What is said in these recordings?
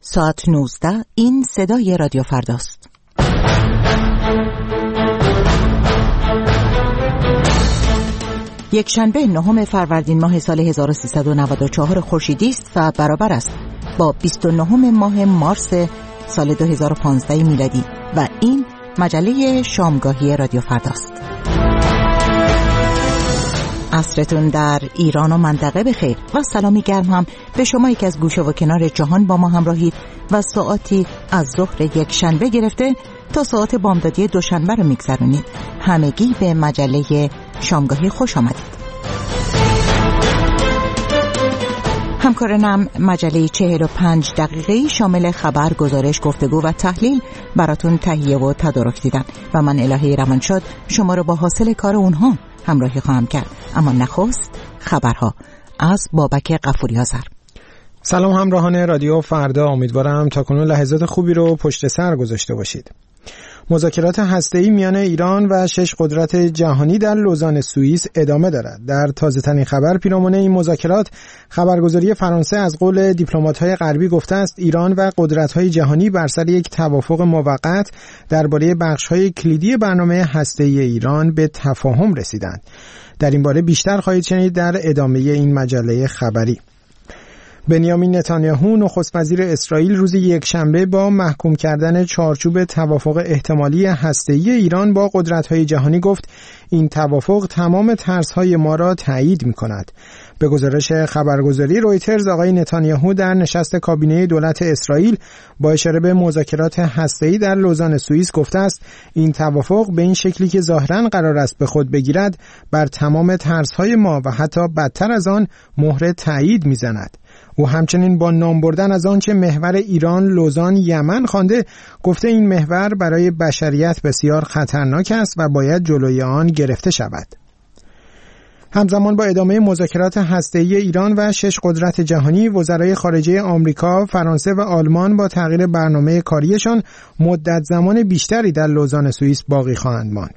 ساعت 19 این صدای رادیو فرداست. یک شنبه 9 فروردین ماه سال 1394 خورشیدی است و برابر است با 29 ماه مارس سال 2015 میلادی و این مجله شامگاهی رادیو فرداست. عصرتون در ایران و منطقه بخیر و سلامی گرم هم به شما که از گوشه و کنار جهان با ما همراهید و ساعتی از ظهر یک شنبه گرفته تا ساعت بامدادی دوشنبه رو میگذرونید. همگی به مجله شامگاهی خوش آمدید. همکارانم مجله 45 دقیقه‌ای شامل خبر، گزارش، گفتگو و تحلیل براتون تهیه و تدارک دیدن و من الهی روانشاد شما رو با حاصل کار اونها همراهی خواهم کرد. اما نخست خبرها از بابک غفوری‌آذر. سلام همراهان رادیو فردا، امیدوارم تاکنون لحظات خوبی رو پشت سر گذاشته باشید. مذاکرات هسته‌ای میان ایران و 6 قدرت جهانی در لوزان سوئیس ادامه دارد. در تازه‌ترین خبر پیرامون این مذاکرات، خبرگزاری فرانسه از قول دیپلمات‌های غربی گفته است ایران و قدرت‌های جهانی بر سر یک توافق موقت درباره بخش‌های کلیدی برنامه هسته‌ای ایران به تفاهم رسیدند. در این باره بیشتر خواهید شنید در ادامه این مجله خبری. بنیامین نتانیاهو نخست وزیر اسرائیل روز یکشنبه با محکوم کردن چارچوب توافق احتمالی هسته‌ای ایران با قدرت‌های جهانی گفت این توافق تمام ترس‌های ما را تایید می‌کند. به گزارش خبرگزاری رویترز، آقای نتانیاهو در نشست کابینه دولت اسرائیل با اشاره به مذاکرات هسته‌ای در لوزان سوئیس گفته است این توافق به این شکلی که ظاهراً قرار است به خود بگیرد بر تمام ترس‌های ما و حتی بدتر از آن مهر تایید می‌زند. او همچنین با نام بردن از آنچه محور ایران، لوزان، یمن خوانده، گفته این محور برای بشریت بسیار خطرناک است و باید جلوی آن گرفته شود. همزمان با ادامه مذاکرات هسته‌ای ایران و 6 قدرت جهانی، وزرای خارجه آمریکا، فرانسه و آلمان با تغییر برنامه کاریشان مدت زمان بیشتری در لوزان سوئیس باقی خواهند ماند.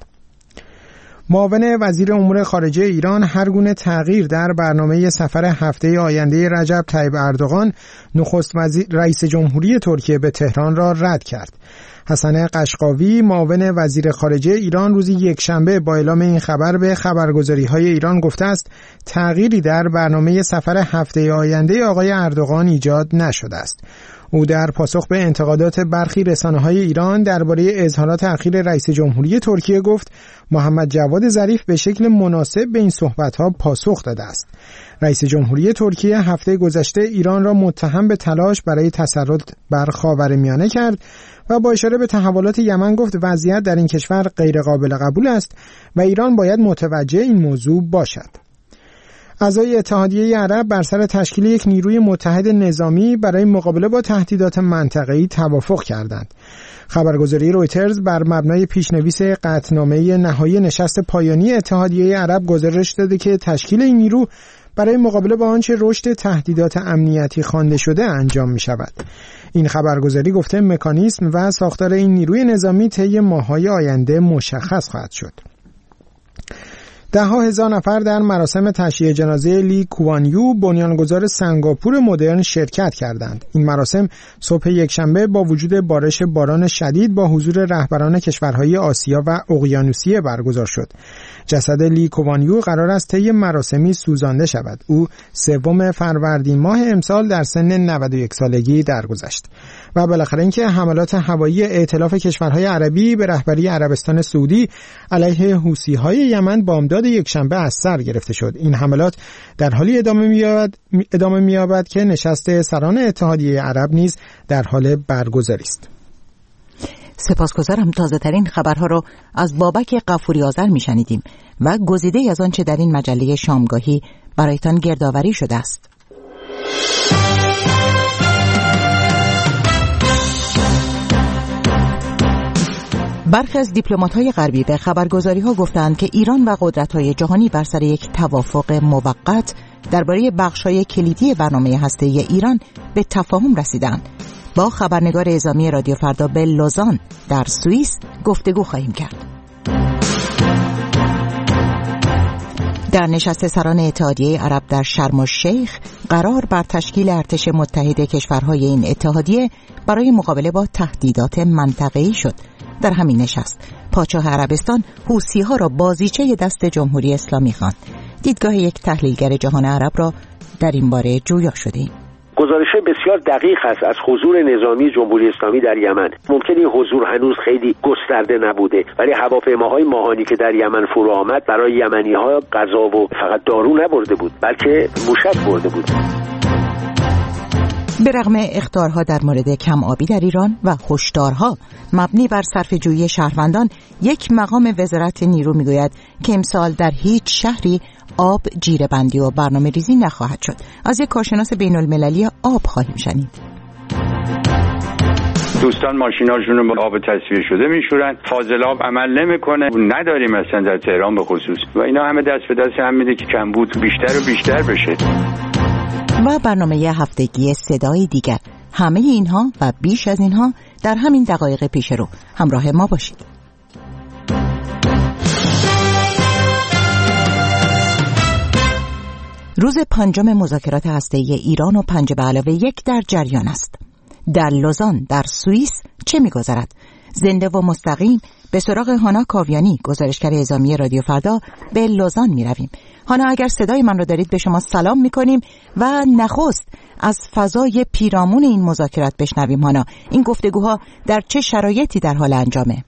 معاون وزیر امور خارجه ایران هر گونه تغییر در برنامه سفر هفته آینده رجب طیب اردوغان، نخست وزیر رئیس جمهوری ترکیه به تهران را رد کرد. حسن قشقاوی معاون وزیر خارجه ایران روز یکشنبه با اعلام این خبر به خبرگزاری‌های ایران گفته است تغییری در برنامه سفر هفته آینده آقای اردوغان ایجاد نشده است. او در پاسخ به انتقادات برخی رسانه‌های ایران درباره اظهارات اخیر رئیس جمهوری ترکیه گفت محمد جواد ظریف به شکل مناسب به این صحبت‌ها پاسخ داده است. رئیس جمهوری ترکیه هفته گذشته ایران را متهم به تلاش برای تسلط بر خاورمیانه کرد و با اشاره به تحولات یمن گفت وضعیت در این کشور غیر قابل قبول است و ایران باید متوجه این موضوع باشد. اعضای اتحادیه عرب بر سر تشکیل یک نیروی متحد نظامی برای مقابله با تهدیدات منطقه‌ای توافق کردند. خبرگزاری رویترز بر مبنای پیشنویس قطعنامه نهایی نشست پایانی اتحادیه عرب گزارش داده که تشکیل این نیرو برای مقابله با آنچه رشد تهدیدات امنیتی خوانده شده انجام می شود. این خبرگزاری گفته مکانیزم و ساختار این نیروی نظامی طی ماه‌های آینده مشخص خواهد شد. 10,000 نفر در مراسم تشییع جنازه لی کوان یو، بنیانگذار سنگاپور مدرن، شرکت کردند. این مراسم صبح یکشنبه با وجود بارش باران شدید با حضور رهبران کشورهای آسیا و اقیانوسیه برگزار شد. جسد لی کوان یو قرار است طی مراسمی سوزانده شود. او 3 فروردین ماه امسال در سن 91 سالگی درگذشت. و بالاخره اینکه حملات هوایی ائتلاف کشورهای عربی به رهبری عربستان سعودی علیه حوثی‌های یمن بامداد یکشنبه از سر گرفته شد. این حملات در حالی ادامه می‌یابد که نشست سران اتحادیه عرب نیز در حال برگزاری است. سپاسگزارم. تازه‌ترین خبرها رو از بابک غفوری‌آذر می‌شنیدیم و گزیده‌ای از آنچه در این مجله شامگاهی برایتان گردآوری شده است. برخی از دیپلمات‌های غربی به خبرگزاری‌ها گفتند که ایران و قدرت‌های جهانی بر سر یک توافق موقت درباره بخش‌های کلیدی برنامه هسته‌ای ایران به تفاهم رسیدند. با خبرنگار اعزامی رادیو فردا به لوزان در سوئیس گفتگو خواهیم کرد. در نشست سران اتحادیه عرب در شرم الشیخ قرار بر تشکیل ارتش متحد کشورهای این اتحادیه برای مقابله با تهدیدات منطقه‌ای شد. در همین نشست پادشاه عربستان حوثی‌ها را بازیچه دست جمهوری اسلامی خواند. دیدگاه یک تحلیلگر جهان عرب را در این باره جویا شدیم. گزارش بسیار دقیق است از حضور نظامی جمهوری اسلامی در یمن. ممکنه این حضور هنوز خیلی گسترده نبوده، ولی هواپیماهای ماهانی که در یمن فرو آمد برای یمنی‌ها غذا و فقط دارو نبرده بود، بلکه موشک برده بود. به رغم اخطارها در مورد کم آبی در ایران و هشدارها مبنی بر صرفه‌جویی شهروندان، یک مقام وزارت نیرو میگوید که امسال در هیچ شهری آب جیره‌بندی و برنامه‌ریزی نخواهد شد. از یک کارشناس بین‌المللی آب خواهیم شنید. دوستان ماشیناشون رو با آب تصفیه شده میشورن، فاضلاب عمل نمیکنه، نداریم اصلا در تهران به خصوص، و اینا همه دست به دست هم میده که کمبود بیشتر و بیشتر بشه. و برنامه هفتگی صدای دیگر. همه اینها و بیش از اینها در همین دقایق پیش رو. همراه ما باشید. روز پنجم مذاکرات هسته‌ای ایران و 5+1 در جریان است. در لوزان در سوئیس چه می‌گذرد؟ زنده و مستقیم به سراغ هانا کاویانی، گزارشگر اعزامی رادیو فردا، به لوزان می‌رویم. هانا، اگر صدای من رو دارید به شما سلام می‌کنیم و نخست از فضای پیرامون این مذاکرات بشنویم. هانا، این گفتگوها در چه شرایطی در حال انجامه؟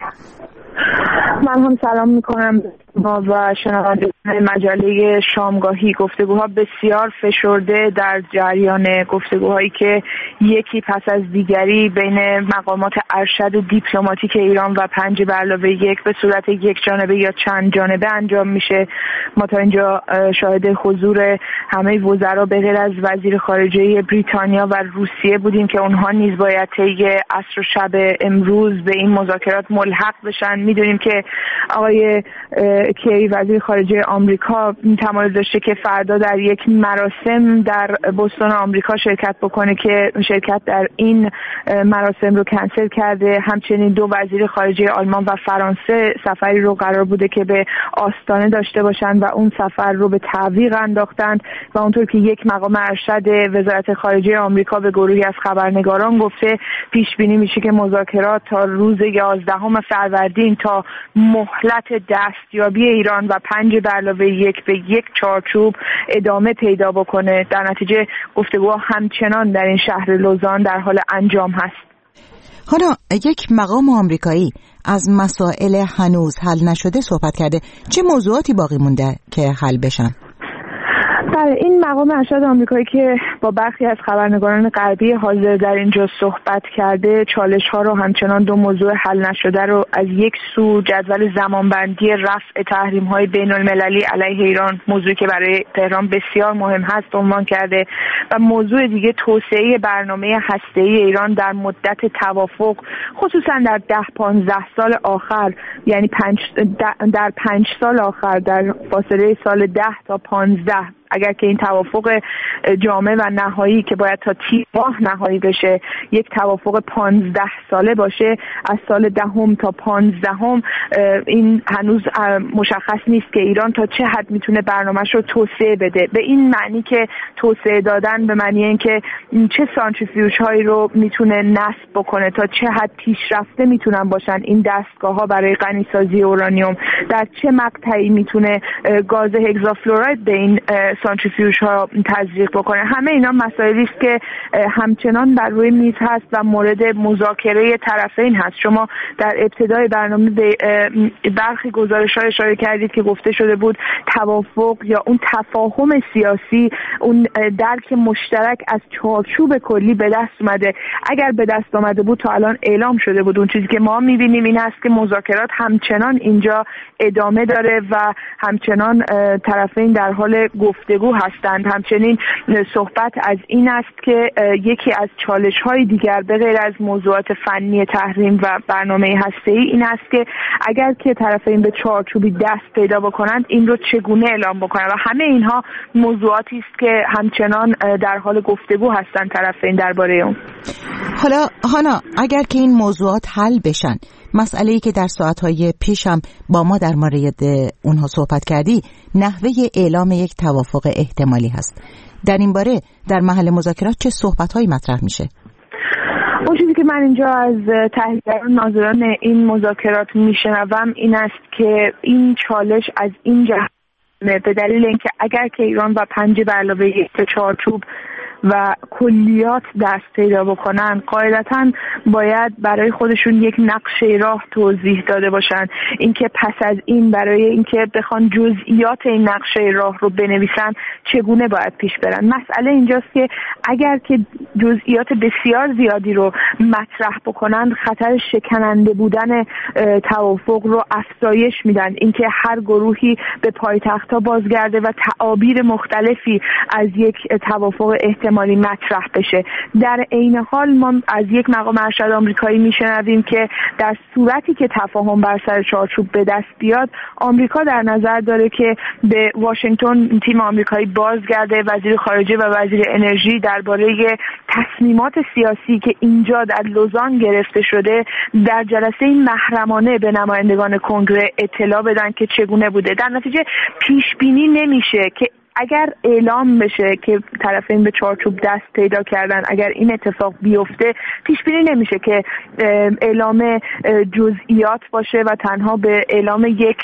من هم سلام میکنم و شنوندگان مجله شامگاهی. گفتگوها بسیار فشرده در جریان، گفتگوهایی که یکی پس از دیگری بین مقامات ارشد دیپلماتیک ایران و 5+1 به صورت یک جانبه یا چند جانبه انجام میشه. ما تا اینجا شاهد حضور همه وزرا به غیر از وزیر خارجه بریتانیا و روسیه بودیم که اونها نیز باید طی عصر و شب امروز به این مذاکرات ملحق بشن. میدونیم که آقای کی وزیر خارجه آمریکا تمایل داشته که فردا در یک مراسم در بوستون آمریکا شرکت بکنه که شرکت در این مراسم رو کنسل کرده. همچنین دو وزیر خارجه آلمان و فرانسه سفری رو قرار بوده که به آستانه داشته باشند و اون سفر رو به تعویق انداختند و اونطور که یک مقام ارشد وزارت خارجه آمریکا به گروهی از خبرنگاران گفته، پیش بینی میشه که مذاکرات تا روز 11 فروردین تا مهلت دستیابی ایران و 5+1 به یک چارچوب ادامه پیدا بکنه. در نتیجه گفتگوها همچنان در این شهر لوزان در حال انجام هست. حالا یک مقام آمریکایی از مسائل هنوز حل نشده صحبت کرده. چه موضوعاتی باقی مونده که حل بشن؟ بله، این مقام ارشد آمریکایی که با برخی از خبرنگاران غربی حاضر در اینجا صحبت کرده، چالش‌ها رو همچنان دو موضوع حل نشده رو از یک سو جدول زمانبندی رفع تحریم‌های بین‌المللی علیه ایران، موضوعی که برای تهران بسیار مهم هست، عنوان کرده و موضوع دیگه توسعه برنامه هسته‌ای ایران در مدت توافق، خصوصا در 10-15 سال آخر، یعنی در 5 سال آخر، در فاصله سال 10 تا 15، اگر که این توافق جامع و نهایی که باید تا 30 ماه نهایی بشه یک توافق 15 ساله باشه، از سال 10 تا 15 این هنوز مشخص نیست که ایران تا چه حد میتونه برنامه‌اش رو توسعه بده. به این معنی که توسعه دادن به معنی اینکه چه سانتریفیوژهایی رو میتونه نصب بکنه، تا چه حد پیشرفته میتونن باشن این دستگاه‌ها برای غنیسازی اورانیوم، در چه مقطعی میتونه گاز هگزافلوراید به این سانتریفیوژ ها تزریق بکنه. همه اینا مسائلی است که همچنان بر روی میز هست و مورد مذاکره طرفین هست. شما در ابتدای برنامه به برخی گزارش‌ها اشاره کردید که گفته شده بود توافق یا اون تفاهم سیاسی، اون درک مشترک از چارچوب کلی به دست اومده. اگر به دست آمده بود تا الان اعلام شده بود. اون چیزی که ما می‌بینیم این است که مذاکرات همچنان اینجا ادامه داره و همچنان طرفین در حال گفتگو هستند. همچنین صحبت از این است که یکی از چالش‌های دیگر به غیر از موضوعات فنی تحریم و برنامه هسته‌ای این است که اگر که طرفین به چارچوبی دست پیدا بکنند این رو چگونه اعلام بکنند و همه اینها موضوعاتی است که همچنان در حال گفتگو هستند طرفین درباره اون. حالا هانا، اگر که این موضوعات حل بشن، مسئله‌ای که در ساعت‌های پیش هم با ما در مورد اونها صحبت کردی، نحوه اعلام یک توافق احتمالی هست. در این باره در محل مذاکرات چه صحبت‌هایی مطرح میشه؟ اون چیزی که من اینجا از تحلیلگران ناظران این مذاکرات میشنوم این است که این چالش از این جهت به دلیل اینکه اگر که ایران و 5 به علاوه 1 چارچوب و کلیات دست پیدا بکنن، قاعدتاً باید برای خودشون یک نقشه راه توضیح داده باشن. اینکه پس از این برای اینکه بخوان جزئیات این نقشه راه رو بنویسن چگونه باید پیش برن. مسئله اینجاست که اگر که جزئیات بسیار زیادی رو مطرح بکنن، خطر شکننده بودن توافق رو افزایش میدن. اینکه هر گروهی به پایتخت‌ها بازگرده و تعابیر مختلفی از یک توافق احتمالی مطرح بشه. در عین حال ما از یک مقام ارشد آمریکایی میشنویم که در صورتی که تفاهم بر سر چارچوب به دست بیاد، آمریکا در نظر داره که به واشنگتن تیم آمریکایی بازگرده، وزیر خارجه و وزیر انرژی درباره تصمیمات سیاسی که اینجا در لوزان گرفته شده در جلسه محرمانه به نمایندگان کنگره اطلاع بدن که چگونه بوده. در نتیجه پیش بینی نمیشه که اگر اعلام بشه که طرفین به چارچوب دست پیدا کردن، اگر این اتفاق بیفته، پیش بینی نمیشه که اعلام جزئیات باشه و تنها به اعلام یک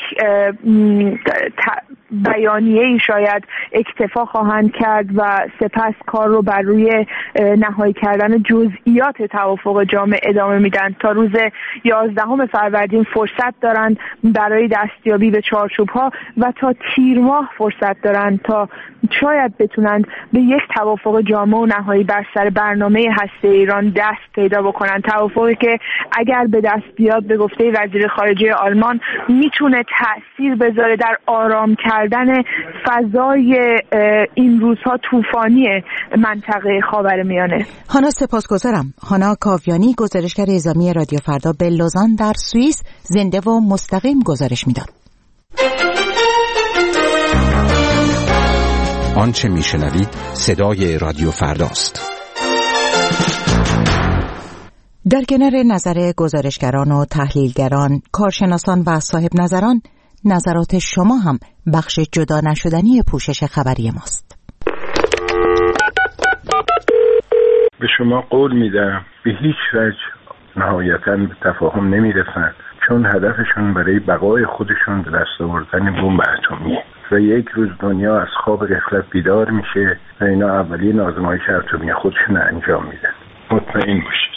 بیانیه‌ای شاید اکتفا خواهند کرد و سپس کار رو بر روی نهایی کردن جزئیات توافق جامع ادامه میدن. تا روز 11 فروردین فرصت دارن برای دستیابی به چارچوب‌ها و تا تیر ماه فرصت دارن تا شاید بتونن به یک توافق جامع و نهایی بر سر برنامه هسته ایران دست پیدا بکنن. توافقی که اگر به دست بیاد، به گفته وزیر خارجه آلمان، میتونه تأثیر بذاره در آرام کردن فضای این روزها طوفانی منطقه خاورمیانه. هانا سپاسگزارم. هانا کاویانی، گزارشگر اعزامی رادیو فردا به لوزان در سوئیس، زنده و مستقیم گزارش میداد. آنچه میشنوید صدای رادیو فرداست. در کنار نظر گزارشگران و تحلیلگران، کارشناسان و صاحب نظران، نظرات شما هم بخش جدا نشدنی پوشش خبری ماست. به شما قول میدم به هیچ وجه نهایتاً به تفاهم نمیرسن، چون هدفشون برای بقای خودشون به دست آوردن بمب اتمیه و یک روز دنیا از خواب غفلت بیدار میشه و اینا اولیه آزمایش اتمی خودشون انجام میدن. مطمئن باشید.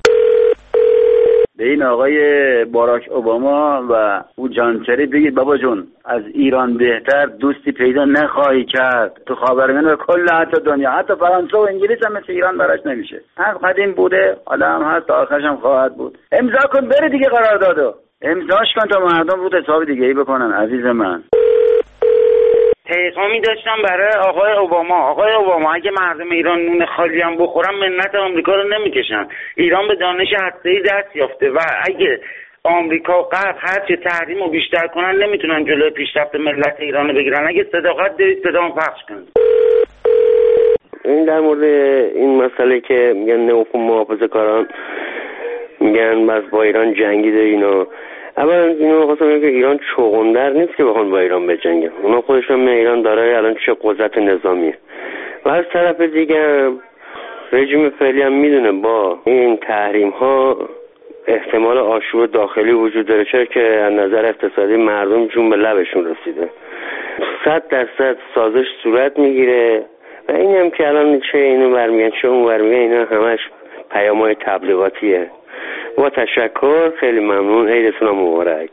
به این آقای باراک اوباما و او جانکری بگید بابا جون، از ایران بهتر دوستی پیدا نخواهی کرد تو خاورمیانه و کل حتی دنیا. حتی فرانسه و انگلیس هم مثل ایران براش نمیشه. از قدیم بوده، حالا هم هست، تا آخرش هم خواهد بود. امضا کن بره دیگه، قراردادو امضاش کن تا مردم بود حساب دیگه ای بکنن. عزیز من، پیغامی داشتم برای آقای اوباما اگه مردم ایران نون خالی هم بخورن منت آمریکا رو نمیکشن. ایران به دانش هسته‌ای دست یافته و اگه آمریکا و غرب هرچه تحریم رو بیشتر کنن نمیتونن جلوی پیشرفت ملت ایران رو بگیرن. اگه صداقت دارید صدامو پخش کنید. این در مورد این مسئله که میگن نوفو محافظه‌کاران میگن بس با ایران جنگیده، اینا اولا اینو خواستم بگم که ایران چغندر نیست که بخوان با ایران بجنگن. اونا خودشون میگن ایران دارای الان چه قدرت نظامیه و از طرف دیگه رژیم فعلی هم میدونه با این تحریم ها احتمال آشوب داخلی وجود داره، چرا که از نظر اقتصادی مردم جون به لبشون رسیده. 100% سازش صورت میگیره و این هم که الان چه اینو برمیگن چه اون برمیگن، اینا همش پیام‌های تبلیغاتیه. با تشکر، خیلی ممنون، عیدتون مبارک.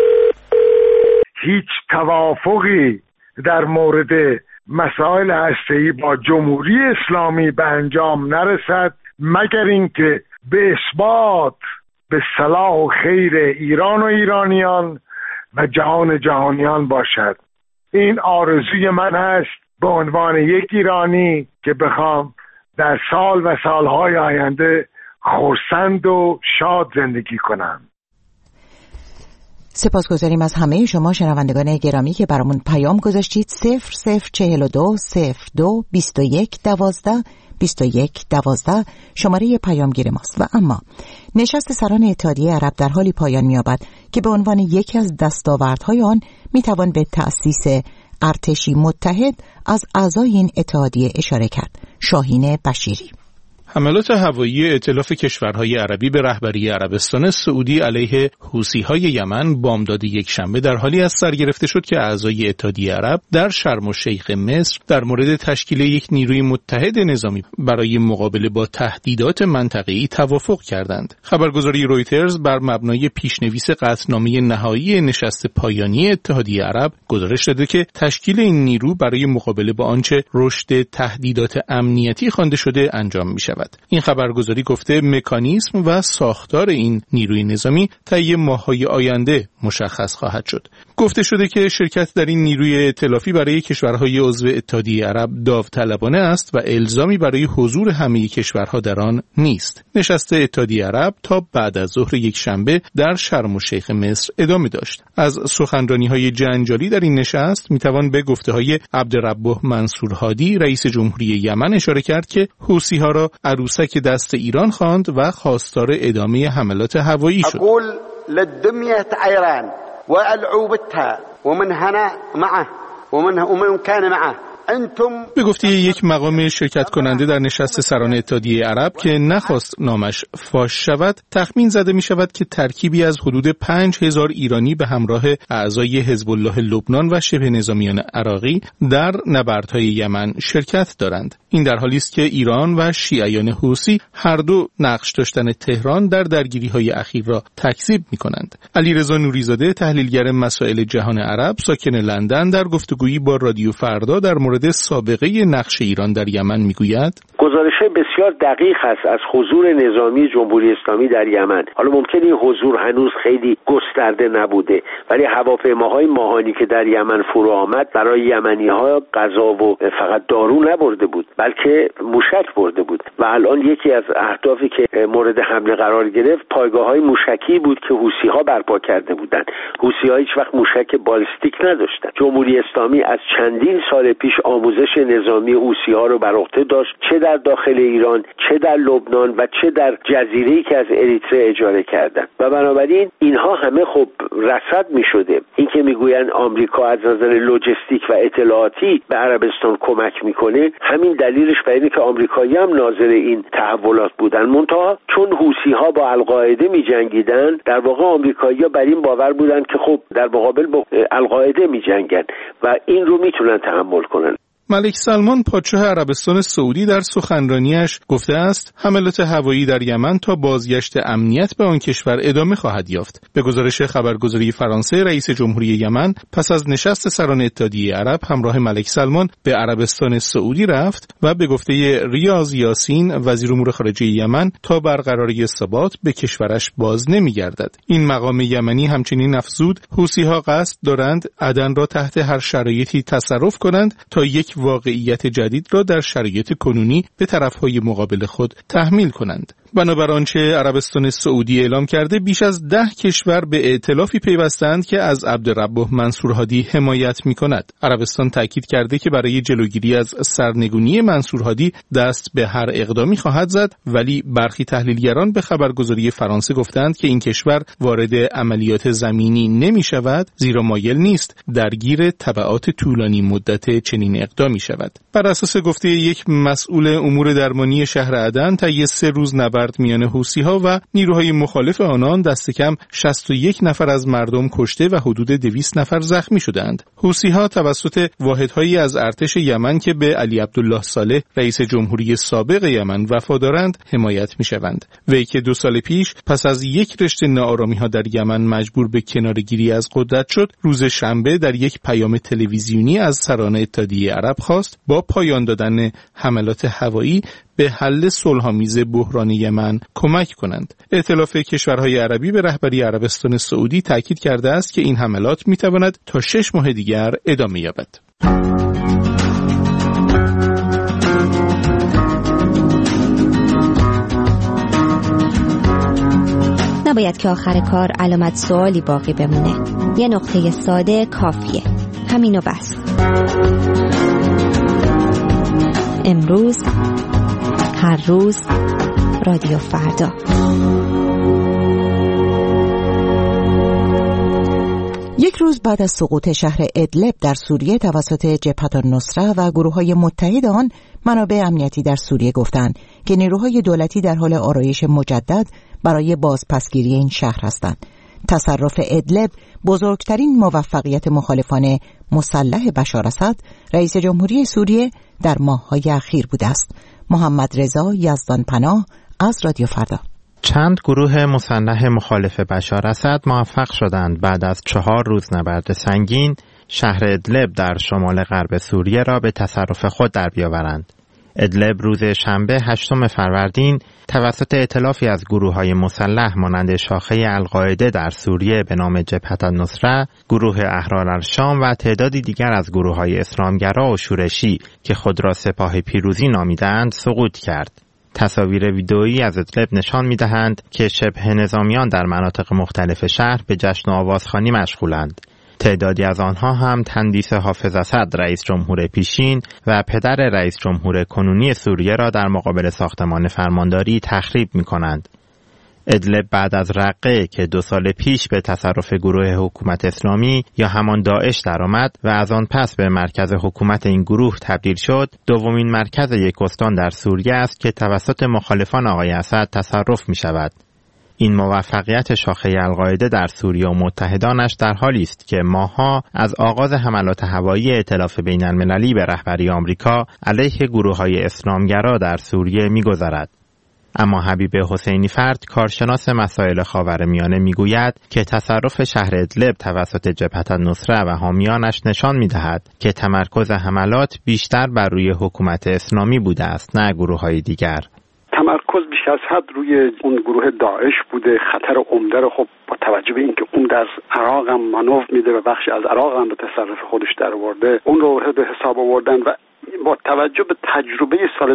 هیچ توافقی در مورد مسائل هسته‌ای با جمهوری اسلامی به انجام نرسد مگر اینکه به اثبات به صلاح و خیر ایران و ایرانیان و جهان جهانیان باشد. این آرزوی من هست به عنوان یک ایرانی که بخوام در سال و سالهای آینده خرسند و شاد زندگی کنم. سپاسگزاریم از همه شما شنوندگان گرامی که برامون پیام گذاشتید. 0042 02 21 12 21 12 شماره پیامگیر ماست. و اما نشست سران اتحادیه عرب در حالی پایان می‌یابد که به عنوان یکی از دستاوردهای آن می‌توان به تأسیس ارتشی متحد از اعضای این اتحادیه اشاره کرد. شاهین بشیری. حملات هوایی ائتلاف کشورهای عربی به رهبری عربستان سعودی علیه حوثی‌های یمن بامداد یکشنبه در حالی از سر گرفته شد که اعضای اتحادیه عرب در شرم الشیخ مصر در مورد تشکیل یک نیروی متحد نظامی برای مقابله با تهدیدات منطقه‌ای توافق کردند. خبرگزاری رویترز بر مبنای پیشنویس قطعنامه نهایی نشست پایانی اتحادیه عرب گزارش داده که تشکیل این نیرو برای مقابله با آنچه رشد تهدیدات امنیتی خوانده شده انجام می‌شود. این خبرگزاری گفته مکانیزم و ساختار این نیروی نظامی طی ماه‌های آینده مشخص خواهد شد. گفته شده که شرکت در این نیروی ائتلافی برای کشورهای عضو اتحادیه عرب داوطلبانه است و الزامی برای حضور همه کشورها در آن نیست. نشست اتحادیه عرب تا بعد از ظهر یکشنبه در شرم الشیخ مصر ادامه داشت. از سخنرانی‌های جنجالی در این نشست میتوان به گفته‌های عبدالربه منصور هادی رئیس جمهوری یمن اشاره کرد که حوثی‌ها را عروسک دست ایران خواند و خواستار ادامه حملات هوایی شد. اقول للدمية عيران والعوبتها ومن هنا معه ومن كان معه. به گفته یک مقام شرکت کننده در نشست سران اتحادیه عرب که نخواست نامش فاش شود، تخمین زده می شود که ترکیبی از حدود 5000 ایرانی به همراه اعضای حزب الله لبنان و شبه نظامیان عراقی در نبردهای یمن شرکت دارند. این در حالی است که ایران و شیعیان حوثی هر دو نقش داشتن تهران در درگیری‌های اخیر را تکذیب می‌کنند. علیرضا نوریزاده، تحلیلگر مسائل جهان عرب ساکن لندن، در گفتگویی با رادیو فردا در مورد سابقه نقش ایران در یمن میگوید: گزارش بسیار دقیق است از حضور نظامی جمهوری اسلامی در یمن. حالا ممکنه این حضور هنوز خیلی گسترده نبوده، ولی هواپیماهای ماهانی که در یمن فرو آمد برای یمنی‌ها غذا و فقط دارو نبرده بود، بلکه موشک برده بود و الان یکی از اهدافی که مورد حمله قرار گرفت پایگاه‌های موشکی بود که حوثی‌ها برپا کرده بودند. حوثی‌ها هیچ وقت موشک بالستیک نداشتند. جمهوری اسلامی از چندین سال پیش آموزش نظامی حوثی‌ها رو بر عهده داشت، چه در داخل ایران، چه در لبنان و چه در جزیره‌ای که از اریتره اجاره کردند و بنابراین اینها همه خب رصد می‌شده. این که میگویند آمریکا از نظر لوجستیک و اطلاعاتی به عربستان کمک میکنه، همین دلیلش برای اینه که آمریکایی هم ناظر این تحولات بودن. منتها چون حوثی‌ها با القاعده می‌جنگیدن، در واقع آمریکایی‌ها بر این باور بودن که خب در مقابل با القاعده می‌جنگن و این رو میتونن تحمل کنن. ملک سلمان پادشاه عربستان سعودی در سخنرانیش گفته است حملات هوایی در یمن تا بازگشت امنیت به آن کشور ادامه خواهد یافت. به گزارش خبرگزاری فرانسه، رئیس جمهوری یمن پس از نشست سران اتحادیه عرب همراه ملک سلمان به عربستان سعودی رفت و به گفته ریاض یاسین وزیر امور خارجه یمن تا برقراری ثبات به کشورش باز نمی‌گردد. این مقام یمنی همچنین افزود حوثی‌ها قصد دارند عدن را تحت هر شرایطی تصرف کنند تا یک واقعیت جدید را در شرایط کنونی به طرفهای مقابل خود تحمیل کنند. بنابر آنچه عربستان سعودی اعلام کرده، بیش از 10 کشور به ائتلافی پیوستند که از عبدالربه منصور هادی حمایت می‌کند. عربستان تاکید کرده که برای جلوگیری از سرنگونی منصور هادی دست به هر اقدامی خواهد زد، ولی برخی تحلیلگران به خبرگزاری فرانسه گفتند که این کشور وارد عملیات زمینی نمی‌شود، زیرا مایل نیست درگیر تبعات طولانی مدت چنین اقدامی شود. بر اساس گفته یک مسئول امور درمانی شهر عدن، طی 3 روز نبرد میان حوثی‌ها و نیروهای مخالف آنان دست کم 61 نفر از مردم کشته و حدود 200 نفر زخمی شدند. حوثی‌ها توسط واحدهایی از ارتش یمن که به علی عبدالله صالح رئیس جمهوری سابق یمن وفادارند حمایت می‌شوند. وی که 2 سال پیش پس از یک رشته ناآرامی‌ها در یمن مجبور به کناره‌گیری از قدرت شد، روز شنبه در یک پیام تلویزیونی از سران اتحادیه عرب خواست با پایان دادن حملات هوایی به حل صلح‌آمیز بحران یمن کمک کنند. ائتلاف کشورهای عربی به رهبری عربستان سعودی تاکید کرده است که این حملات می‌تواند تا 6 ماه دیگر ادامه یابد. نباید که آخر کار علامت سوالی باقی بمونه. یه نقطه ساده کافیه. همینو بس. امروز، هر روز، رادیو فردا. یک روز بعد از سقوط شهر ادلب در سوریه توسط جبهه النصره و گروه‌های متحد آن، منابع امنیتی در سوریه گفتند که نیروهای دولتی در حال آرایش مجدد برای بازپسگیری این شهر هستند. تصرف ادلب بزرگترین موفقیت مخالفان مسلح بشار اسد، رئیس جمهوری سوریه، در ماه‌های اخیر بوده است. محمد رضا یزدانپناه از رادیو فردا. چند گروه مسلح مخالف بشار اسد موفق شدند بعد از 4 روز نبرد سنگین شهر ادلب در شمال غرب سوریه را به تصرف خود در بیاورند. ادلب روز شنبه 8 فروردین توسط ائتلافی از گروه‌های مسلح مانند شاخه القاعده در سوریه به نام جبهه النصره، گروه احرار الشام و تعدادی دیگر از گروه‌های اسلامگرا و شورشی که خود را سپاه پیروزی نامیدند سقوط کرد. تصاویر ویدئویی از ادلب نشان می‌دهند که شبه نظامیان در مناطق مختلف شهر به جشن و آوازخوانی مشغولند. تعدادی از آنها هم تندیس حافظ اسد رئیس جمهور پیشین و پدر رئیس جمهور کنونی سوریه را در مقابل ساختمان فرمانداری تخریب می‌کنند. ادلب بعد از رقه که 2 سال پیش به تصرف گروه حکومت اسلامی یا همان داعش درآمد و از آن پس به مرکز حکومت این گروه تبدیل شد، دومین مرکز یک استان در سوریه است که توسط مخالفان آقای اسد تصرف می‌شود. این موفقیت شاخه القاعده در سوریه و متحدانش در حالی است که ماه‌ها از آغاز حملات هوایی ائتلاف بین‌المللی به رهبری آمریکا علیه گروه‌های اسلامگرا در سوریه می‌گذرد. اما حبیب حسینی فرد، کارشناس مسائل خاورمیانه، میگوید که تصرف شهر ادلب توسط جبهه النصره و حامیانش نشان می‌دهد که تمرکز حملات بیشتر بر روی حکومت اسلامی بوده است، نه گروه‌های دیگر. تمرکز بیش از حد روی اون گروه داعش بوده. خطر عمده رو خب با توجه به اینکه اون در عراق هم مانور میده و بخشی از عراق هم به تصرف خودش در آورده، اون رو به حساب آوردن و با توجه به تجربه سال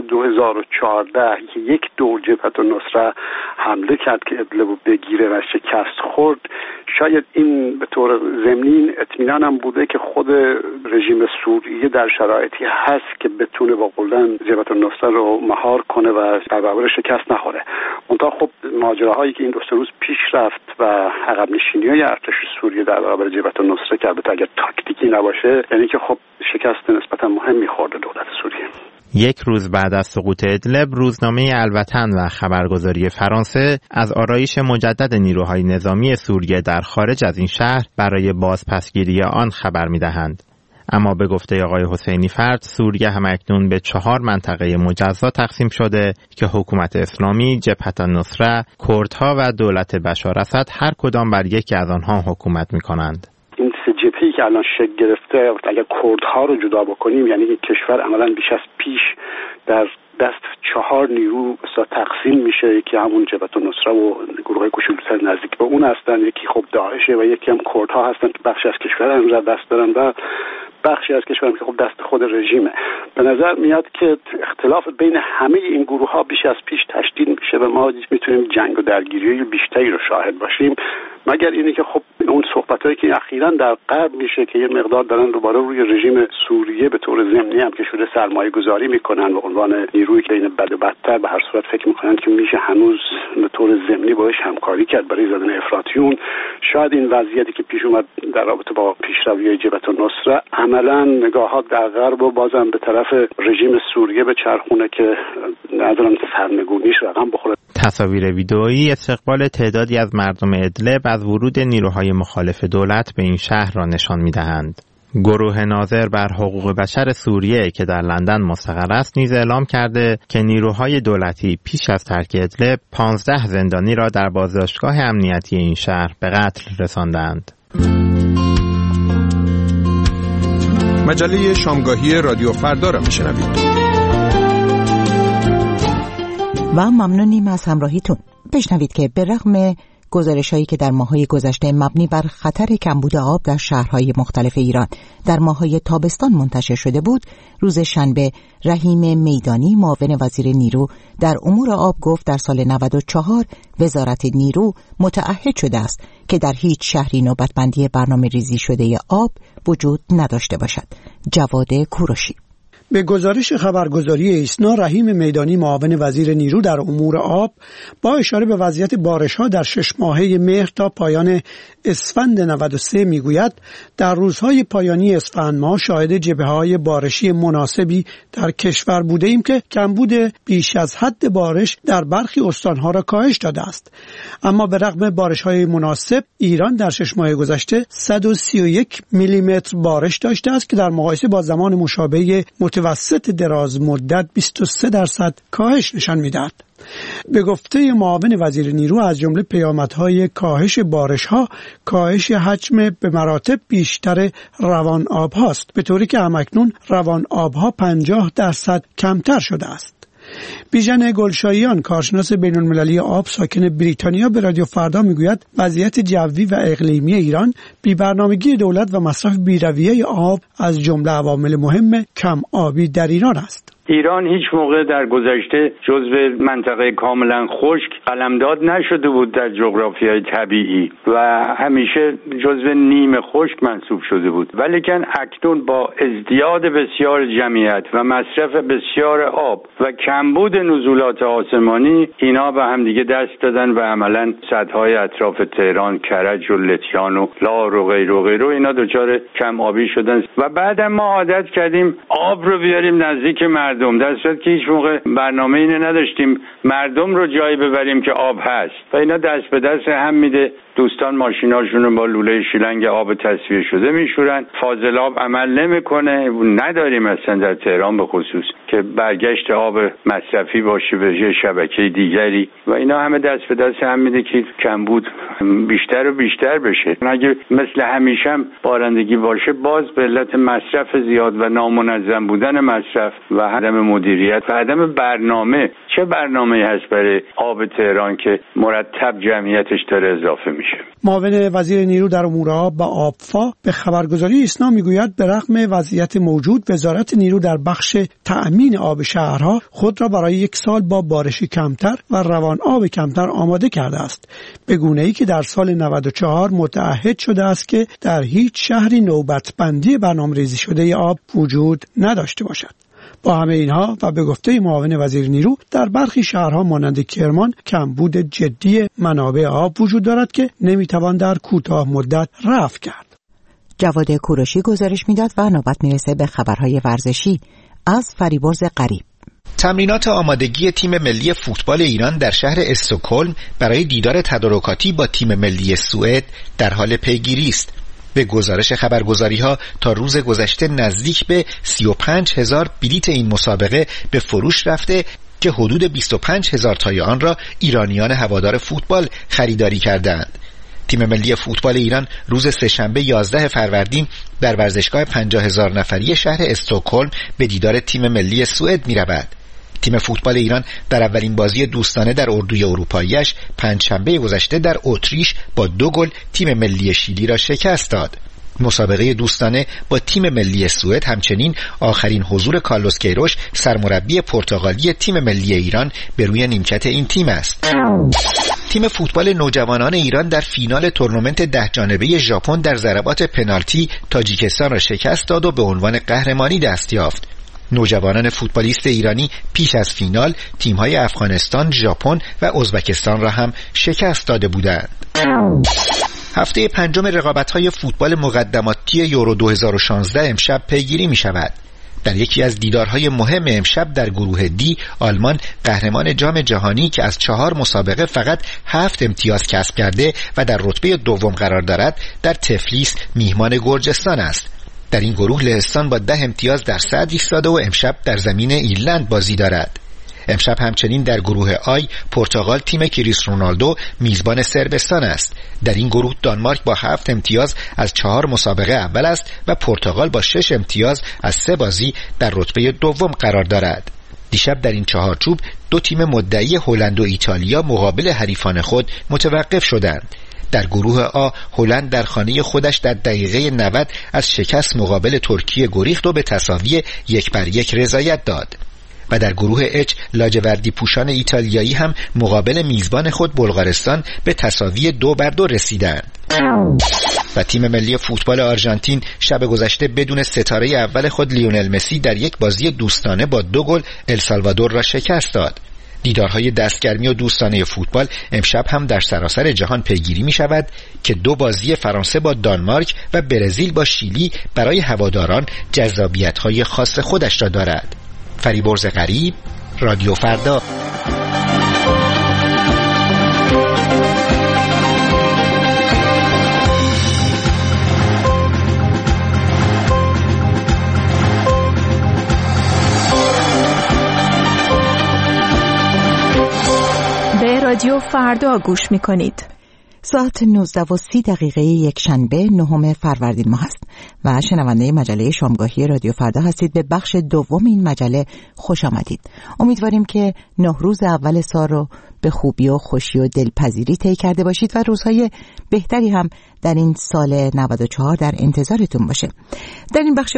2014 که یک دور جبهه النصره حمله کرد که ادلب رو بگیره و شکست خورد، شاید این به طور ضمنی اطمینان هم بوده که خود رژیم سوریه در شرایطی هست که بتونه با قولن جبهه النصره رو مهار کنه و در برابر شکست نخوره. منتها خب ماجراهایی که این 2 روز پیش رفت و عقب نشینی‌های ارتش سوریه در برابر جبهه النصره که البته اگر تاکتیکی نباشه، یعنی که خب شکست نسبتا مهمی خورده دولت سوریه. یک روز بعد از سقوط ادلب، روزنامه الوطن و خبرگزاری فرانسه از آرایش مجدد نیروهای نظامی سوریه در خارج از این شهر برای بازپسگیری آن خبر می‌دهند. اما به گفته آقای حسینی فرد، سوریه همکنون به 4 منطقه مجزا تقسیم شده که حکومت اسلامی، جبهه النصره، کردها و دولت بشار اسد هر کدام بر یکی از آنها حکومت می‌کنند. این 3 جبهه‌ای که الان شکل گرفته، اگر کردها رو جدا بکنیم، یعنی این کشور عملاً بیش از پیش در دست 4 نیرو تقسیم میشه که همون جبهه النصره و گروه‌های کوچولوتر نزدیک به اون هستن. یکی خب داعشه و یکی هم کردها هستن که بخشی از کشور هم دست دارن و بخشی از کشور هم که خب دست خود رژیمه. به نظر میاد که اختلاف بین همه این گروه‌ها بیش از پیش تشدید میشه و ما میتونیم جنگ و درگیری بیشتری رو شاهد باشیم، مگر اینی که خب اون صحبتایی که اخیراً در غرب میشه که یه مقدار دارن دوباره روی رژیم سوریه به طور ضمنی هم که شده سرمایه‌گذاری میکنن به عنوان نیرویی که این بد و بدتر، به هر صورت فکر میکنن که میشه هنوز به طور ضمنی باهاش همکاری کرد برای زدن افراطیون. شاید این وضعیتی که پیش اومد در رابطه با پیشروی جبهه النصره عملاً نگاهات در غرب و بازم به طرف رژیم سوریه به چرخونه که نظرم سرنگونیش رقم بخوره. تصاویر ویدئویی استقبال تعدادی از مردم ادلب از ورود نیروهای مخالف دولت به این شهر را نشان می‌دهند. گروه ناظر بر حقوق بشر سوریه که در لندن مستقر است نیز اعلام کرده که نیروهای دولتی پیش از ترک ادلب 15 زندانی را در بازداشتگاه امنیتی این شهر به قتل رساندند. مجله شامگاهی رادیو فردا را میشنوید. و ممنونیم از همراهیتون. بشنوید که به رغم گزارش‌هایی که در ماه‌های گذشته مبنی بر خطر کمبود آب در شهرهای مختلف ایران در ماه‌های تابستان منتشر شده بود، روز شنبه رحیم میدانی معاون وزیر نیرو در امور آب گفت در سال 94 وزارت نیرو متعهد شده است که در هیچ شهری نوبتبندی برنامه ریزی شده آب وجود نداشته باشد. جواد کوروشی. به گزارش خبرگزاری ایسنا، رحیم میدانی معاون وزیر نیرو در امور آب با اشاره به وضعیت بارش‌ها در 6 ماهه مهر تا پایان اسفند 93 میگوید در روزهای پایانی اسفند ماه شاهد جبهه‌های بارشی مناسبی در کشور بودیم که کمبود بیش از حد بارش در برخی استانها را کاهش داده است. اما به رغم بارش‌های مناسب، ایران در 6 ماه گذشته 131 میلیمتر بارش داشته است که در مقایسه با زمان مشابه متوسط دراز مدت 23% کاهش نشان می‌دهد. به گفته معاون وزیر نیرو، از جمله پیامدهای کاهش بارش‌ها کاهش حجم به مراتب بیشتر روان آب‌هاست، به طوری که همکنون روان آب‌ها 50% کمتر شده است. بیژن گلشاییان، کارشناس بین‌المللی آب ساکن بریتانیا، به رادیو فردا میگوید وضعیت جوی و اقلیمی ایران، بی‌برنامگی دولت و مصرف بی‌رویه آب از جمله عوامل مهم کم آبی در ایران است. ایران هیچ موقع در گذشته جزو منطقه کاملا خشک قلمداد نشده بود در جغرافیای طبیعی و همیشه جزو نیمه خشک منسوب شده بود، ولیکن اکنون با ازدیاد بسیار جمعیت و مصرف بسیار آب و کمبود نزولات آسمانی، اینا به هم دیگه دست دادن و عملا سدهای اطراف تهران، کرج و لطیان و لار و غیر و غیره، اینا دچار کم آبی شدن و بعدم ما عادت کردیم آب رو بیاریم نزدیک مردم، در صورتی که هیچ موقع برنامه اینه نداشتیم مردم رو جایی ببریم که آب هست و اینا دست به دست هم میده. دوستان ماشیناشون رو با لوله شیلنگ آب تصفیه شده میشورن، فاضلاب عمل نمیکنه، نداریم اصلا در تهران به خصوص که برگشت آب مصرفی باشه به یه شبکه دیگری و اینا همه دست به دست هم میده که کمبود بیشتر و بیشتر بشه. اگه مثل همیشه هم بارندگی باشه، باز به علت مصرف زیاد و نامنظم بودن مصرف و عدم مدیریت و عدم برنامه، چه برنامه‌ای هست برای آب تهران که مرتب جمعیتش داره اضافه میشه؟ معاون وزیر نیرو در امور آب و آبفا به خبرگزاری ایسنا میگوید به رغم وضعیت موجود، وزارت نیرو در بخش تأمین آب شهرها خود را برای 1 سال با بارشی کمتر و روان آب کمتر آماده کرده است، به گونه‌ای که در سال 94 متعهد شده است که در هیچ شهری نوبتبندی برنامه‌ریزی شده آب وجود نداشته باشد. با همه اینها و به گفته معاون وزیر نیرو، در برخی شهرها مانند کرمان کمبود جدی منابع آب وجود دارد که نمیتوان در کوتاه مدت رفع کرد. جواد کوروشی گزارش میداد و نوبت میرسه به خبرهای ورزشی از فریبرز غریب. تمرینات آمادگی تیم ملی فوتبال ایران در شهر استکهلم برای دیدار تدارکاتی با تیم ملی سوئد در حال پیگیری است. به گزارش خبرگزاری‌ها تا روز گذشته نزدیک به 35,000 بلیت این مسابقه به فروش رفته که حدود 25,000 تای آن را ایرانیان هوادار فوتبال خریداری کردند. تیم ملی فوتبال ایران روز سه‌شنبه 11 فروردین در ورزشگاه 50,000 نفری شهر استکهلم به دیدار تیم ملی سوئد می‌رود. تیم فوتبال ایران در اولین بازی دوستانه در اردوی اروپایی‌اش پنجشنبه گذشته در اتریش با 2 گل تیم ملی شیلی را شکست داد. مسابقه دوستانه با تیم ملی سوئد همچنین آخرین حضور کارلوس کیروش سرمربی پرتغالی تیم ملی ایران به روی نیمکت این تیم است. تیم فوتبال نوجوانان ایران در فینال تورنمنت 10 جانبه ژاپن در ضربات پنالتی تاجیکستان را شکست داد و به عنوان قهرمانی دست یافت. نوجوانان فوتبالیست ایرانی پیش از فینال تیم‌های افغانستان، ژاپن و ازبکستان را هم شکست داده بودند. هفته 5 رقابت‌های فوتبال مقدماتی یورو 2016 امشب پیگیری می‌شود. در یکی از دیدارهای مهم امشب در گروه دی، آلمان قهرمان جام جهانی که از 4 مسابقه فقط 7 امتیاز کسب کرده و در رتبه دوم قرار دارد، در تفلیس میهمان گرجستان است. در این گروه لهستان با 10 امتیاز در صدر ایستاده و امشب در زمین ایرلند بازی دارد. امشب همچنین در گروه آی پرتغال تیم کریس رونالدو میزبان صربستان است. در این گروه دانمارک با 7 امتیاز از 4 مسابقه اول است و پرتغال با 6 امتیاز از 3 بازی در رتبه دوم قرار دارد. دیشب در این چهارچوب 2 تیم مدعی هلند و ایتالیا مقابل حریفان خود متوقف شدند. در گروه آ هلند در خانه خودش در دقیقه 90 از شکست مقابل ترکیه گریخت و به تساوی 1-1 رضایت داد. و در گروه اچ لاجوردی پوشان ایتالیایی هم مقابل میزبان خود بلغارستان به تساوی 2-2 رسیدند. و تیم ملی فوتبال آرژانتین شب گذشته بدون ستاره اول خود لیونل مسی در یک بازی دوستانه با 2 گل السالوادور را شکست داد. دیدارهای دستگرمی و دوستانه فوتبال امشب هم در سراسر جهان پیگیری می شود که 2 بازی فرانسه با دانمارک و برزیل با شیلی برای هواداران جذابیت‌های خاص خودش را دارد. فریبرز غریب، رادیو فردا. رادیو فردا گوش می‌کنید. ساعت 19:30 یک شنبه 9 فروردین ماه است و شنونده مجله شامگاهی رادیو فردا هستید. به بخش دوم این مجله خوش آمدید. امیدواریم که 9 روز اول سال رو به خوبی و خوشی و دلپذیری طی کرده باشید و روزهای بهتری هم در این سال 94 در انتظارتون باشه. در این بخش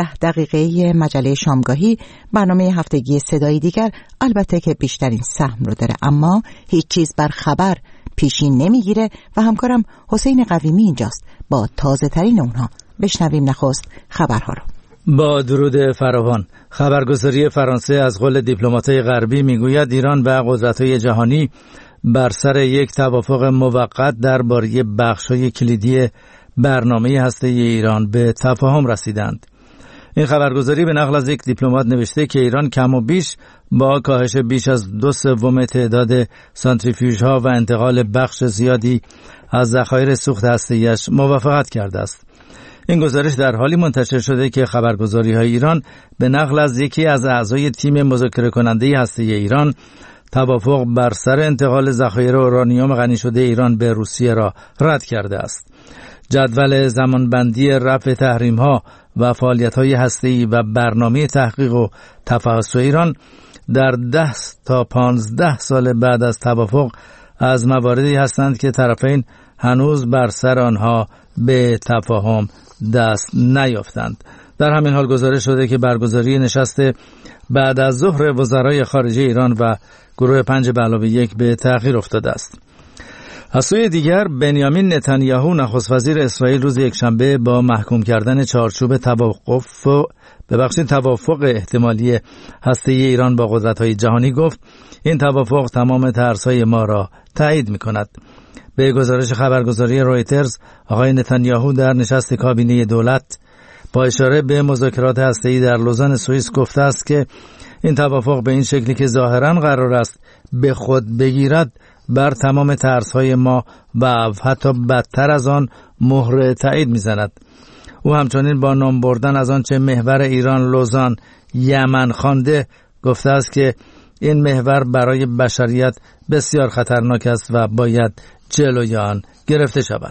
15 مجله شامگاهی برنامه هفتگی صدای دیگر البته که بیشترین سهم رو داره، اما هیچ چیز بر خبر پیشین نمیگیره و همکارم حسین قویمی اینجاست با تازه ترین اونها. بشنویم نخست خبرها رو. با درود فراوان. خبرگزاری فرانسه از قول دیپلمات‌های غربی میگوید ایران و قدرت‌های جهانی بر سر یک توافق موقت درباره بخش‌های کلیدی برنامه هسته‌ای ایران به تفاهم رسیدند. این خبرگزاری به نقل از یک دیپلمات نوشته که ایران کم و بیش با کاهش بیش از 2/3 تعداد سانتریفیوژها و انتقال بخش زیادی از ذخایر سوخت هسته‌ایش موافقت کرده است. این گزارش در حالی منتشر شده که خبرگزاری‌های ایران به نقل از یکی از اعضای تیم مذاکره کننده هسته‌ای ایران توافق بر سر انتقال ذخایر اورانیوم غنی شده ایران به روسیه را رد کرده است. جدول زمانبندی رفع تحریم‌ها و فعالیت‌های هسته‌ای و برنامه تحقیق و تفحص ایران در 10 تا 15 سال بعد از توافق از مواردی هستند که طرفین هنوز بر سر آنها به تفاهم دست نیافتند. در همین حال گزارش شده که برگزاری نشست بعد از ظهر وزرای خارجه ایران و گروه 5+1 به تأخیر افتاده است. از سوی دیگر بنیامین نتانیاهو نخست وزیر اسرائیل روز یکشنبه با محکوم کردن چارچوب توافق احتمالی هسته‌ای ایران با قدرت‌های جهانی گفت این توافق تمام ترس‌های ما را تایید می‌کند. به گزارش خبرگزاری رویترز آقای نتانیاهو در نشست کابینه دولت با اشاره به مذاکرات هسته‌ای در لوزان سوئیس گفته است که این توافق به این شکلی که ظاهراً قرار است به خود بگیرد بر تمام ترس‌های ما و حتی بدتر از آن مهر تایید می‌زند. او همچنین با نام بردن از آنچه محور ایران لوزان یمن خوانده گفته است که این محور برای بشریت بسیار خطرناک است و باید جلوی آن گرفته شود.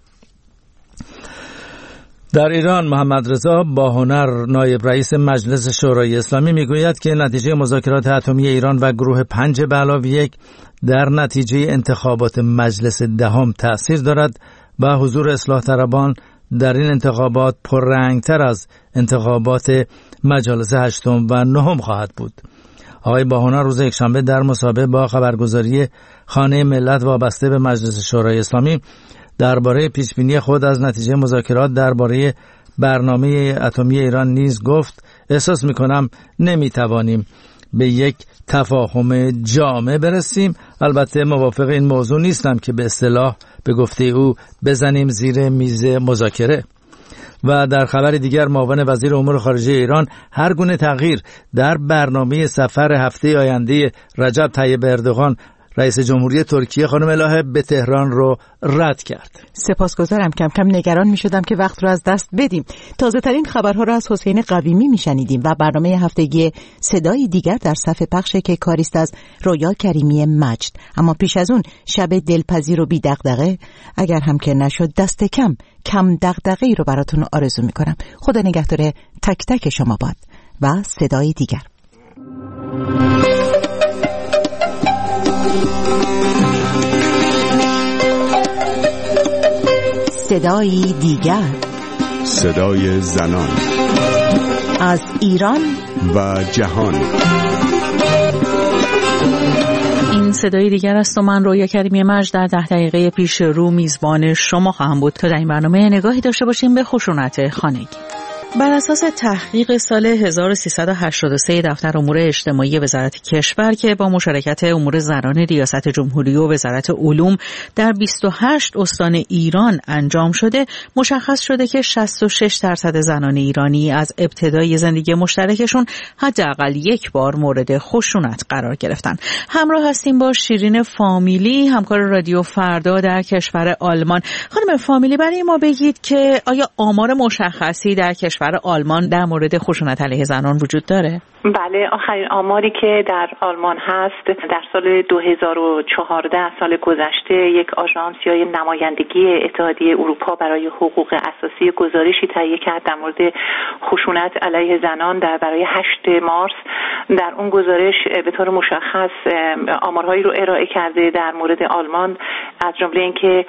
در ایران محمد رضا باهنر نایب رئیس مجلس شورای اسلامی میگوید که نتیجه مذاکرات اتمی ایران و گروه 5+1 در نتیجه انتخابات مجلس دهم تأثیر دارد و حضور اصلاح طلبان در این انتخابات پررنگتر از انتخابات مجالس 8 و 9 خواهد بود. آقای باهنر روز یکشنبه در مصاحبه با خبرگزاری خانه ملت وابسته به مجلس شورای اسلامی درباره پیشبینی خود از نتیجه مذاکرات درباره برنامه اتمی ایران نیز گفت احساس می‌کنم نمی‌توانیم به یک تفاهم جامع برسیم. البته موافق این موضوع نیستم که به اصطلاح به گفته او بزنیم زیر میز مذاکره. و در خبر دیگر معاون وزیر امور خارجه ایران هر گونه تغییر در برنامه سفر هفته آینده رجب طیب اردوغان رئیس جمهوری ترکیه خانم الهه به تهران رو رد کرد. سپاسگزارم. کم کم نگران می شدم که وقت رو از دست بدیم. تازه ترین خبرها رو از حسین قویمی می شنیدیم و برنامه هفتگی صدای دیگر در صفحه پخش که کاریست از رویا کریمی مجد. اما پیش از اون شب دلپذیر و بی دغدغه، اگر هم که نشد دست کم دغدغه‌ای رو براتون آرزو می کنم. خدا نگهدار تک تک شما باد. و صدای دیگر. صدای دیگر، صدای زنان از ایران و جهان. این صدای دیگر است و من رویا کریمی مجد در 10 دقیقه پیش رو میزبان شما خواهم بود تا در این برنامه نگاهی داشته باشیم به خشونت خانگی. بر اساس تحقیق سال 1383 دفتر امور اجتماعی وزارت کشور که با مشارکت امور زنان ریاست جمهوری و وزارت علوم در 28 استان ایران انجام شده، مشخص شده که 66% زنان ایرانی از ابتدای زندگی مشترکشون حداقل یک بار مورد خشونت قرار گرفتن. همراه هستیم با شیرین فامیلی، همکار رادیو فردا در کشور آلمان. خانم فامیلی، برای ما بگید که آیا آمار مشخصی در کشور آلمان در مورد خشونت علیه زنان وجود داره؟ بله، آخرین آماری که در آلمان هست در سال 2014 سال گذشته یک آژانس یا نمایندگی اتحادیه اروپا برای حقوق اساسی گزارشی تهیه کرد در مورد خشونت علیه زنان برای 8 مارس. در اون گزارش به طور مشخص آمارهایی رو ارائه کرده در مورد آلمان، از جمله اینکه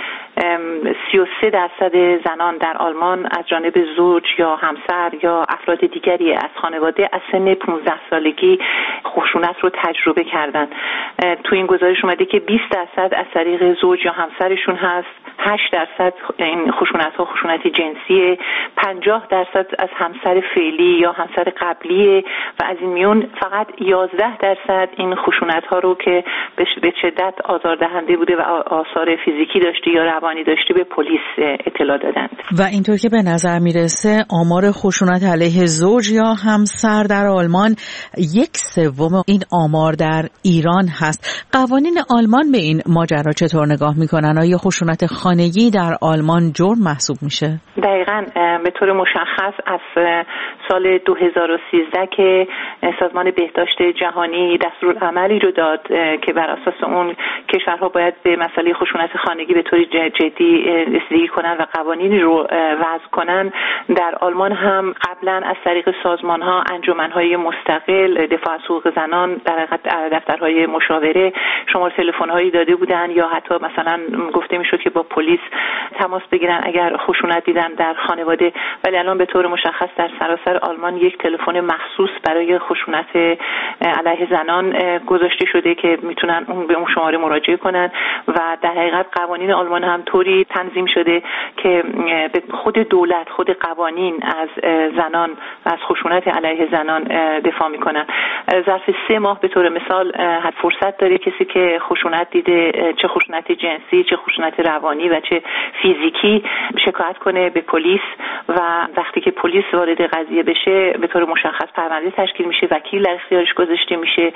33% زنان در آلمان از جانب زوج یا همسر یا افراد دیگری از خانواده از سن 15 سالگی خشونت رو تجربه کردن. تو این گزارش اومده که 20% از طریق زوج یا همسرشون هست، 8% این خشونت‌ها خشونت جنسی، 50% از همسر فعلی یا همسر قبلی و از این میون فقط 11% این خشونت‌ها رو که به شدت آزاردهنده بوده و آثار فیزیکی داشته یا روانی داشته به پلیس اطلاع دادند. و اینطور که به نظر میرسه آمار خشونت علیه زوج یا همسر در آلمان 1/3 این آمار در ایران هست. قوانین آلمان به این ماجرا چطور نگاه میکنن؟ آیا خشونت خانگی در آلمان جرم محسوب میشه؟ دقیقاً به طور مشخص از سال 2013 که سازمان بهداشت جهانی دستورالعملی رو داد که بر اساس اون کشورها باید به مسئله خشونت خانگی به طور جدی رسیدگی کنن و قوانینی رو وضع کنن، در آلمان هم قبلا از طریق سازمان‌ها، انجمن‌های مستقل دفاع از حقوق زنان، در دفترهای مشاوره شماره تلفن‌هایی داده بودن یا حتی مثلا گفته میشد که با پلیس تماس بگیرن اگر خشونت دیدن در خانواده. ولی الان به طور مشخص در سراسر آلمان یک تلفن مخصوص برای خشونت علیه زنان گذاشته شده که میتونن به اون شماره مراجعه کنن و در حقیقت قوانین آلمان هم طوری تنظیم شده که به خود دولت، خود قوانین از زنان و از خشونت علیه زنان دفاع میکنن. ظرف 3 ماه به طور مثال فرصت داره کسی که خشونت دیده، چه خشونت جنسی، چه خشونت روانی و چه فیزیکی، شکایت کنه به پلیس و وقتی که پلیس وارد قضیه بشه به طور مشخص پرونده تشکیل میشه، وکیل در اختیارش گذاشته میشه.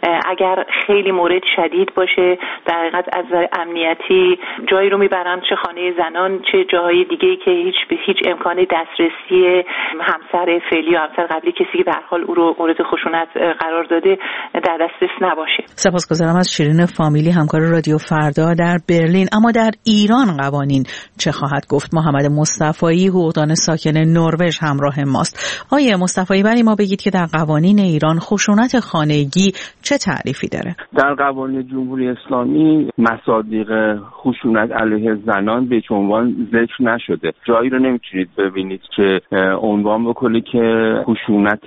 اگر خیلی مورد شدید باشه در حقیقت از امنیتی جایی رو میبرن، چه خانه زنان چه جاهای دیگه‌ای که هیچ امکان دسترسی همسر فعلی یا همسر قبلی، کسی که به هر حال او رو مورد خشونت قرار داده، در دسترس نباشه. سپاسگزارم از شیرین فامیلی، همکار رادیو فردا در برلین. اما در ایران قوانین چه خواهد گفت؟ محمد مصطفایی، حقوقدان ساکن نروژ، همراه ماست. آیه مصطفایی، برای ما بگید که در قوانین ایران خشونت خانگی چه تعریفی داره؟ در قوانین جمهوری اسلامی مصادیق خشونت علیه زنان به هیچ عنوان ذکر نشده. جایی رو نمیتونید ببینید که عنوان بکنه که خشونت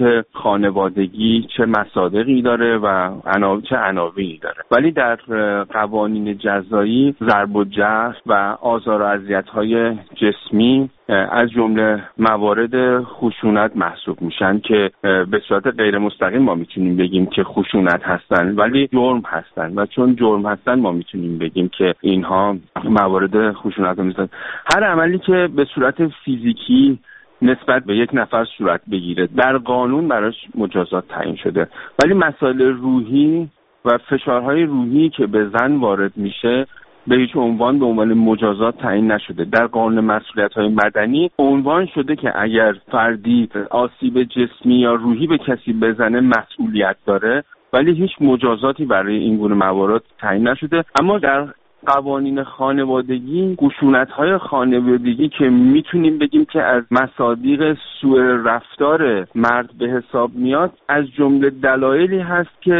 خانوادگی چه مصادیقی داره و چه عناوینی داره. ولی در قوانین جزایی ضرب و جرح و آزار و اذیت‌های جسمی از جمله موارد خشونت محسوب میشن که به صورت غیر مستقیم ما میتونیم بگیم که خشونت هستن ولی جرم هستن و چون جرم هستن ما میتونیم بگیم که اینها موارد خشونت هستن. هر عملی که به صورت فیزیکی نسبت به یک نفر صورت بگیره در قانون براش مجازات تعیین شده، ولی مسائل روحی و فشارهای روحی که به زن وارد میشه به هیچ عنوان به عنوان مجازات تعیین نشده. در قانون مسئولیت‌های مدنی عنوان شده که اگر فردی آسیب جسمی یا روحی به کسی بزنه مسئولیت داره، ولی هیچ مجازاتی برای این گونه موارد تعیین نشده. اما در قوانین خانوادگی، خشونت‌های خانوادگی که میتونیم بگیم که از مصادیق سوء رفتار مرد به حساب میاد، از جمله دلایلی هست که